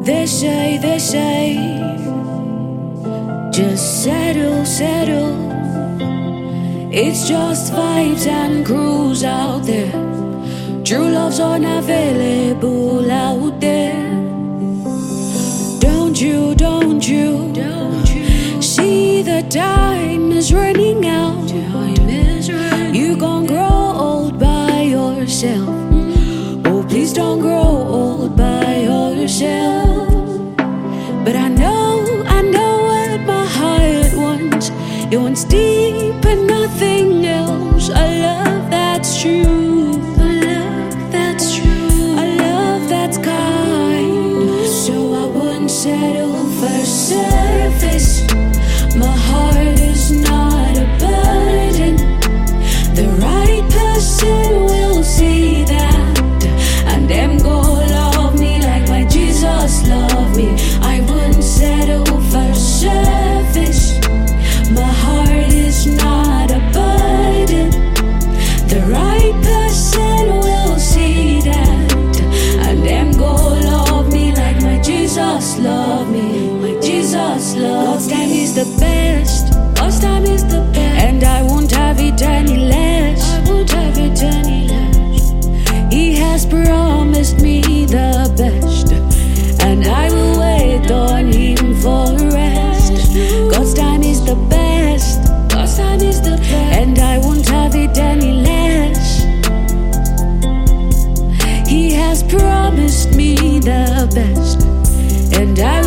They say, just settle, settle. It's just vibes and cruise out there. True love's unavailable out there. Don't you see the time is running out? You gon' grow old by yourself. Oh, please don't grow old by yourself. But I know what my heart wants. It wants deep and nothing else. A love that's true. A love that's true. A love that's kind. So I wouldn't settle for surface. My heart is not a burden. The right person will see that, and them go love me like my Jesus loved me. I wouldn't settle for surface. My heart is not a burden. The right person will see that, and them go love me like my Jesus loved me. My Jesus loved me. God's time is the best. God's time is the best, and I won't have it any less. I won't have it any less. He has promised me the best, and I will wait on him for rest. God's time is the best. God's time is the best, and I won't have it any less. He has promised me the best, and I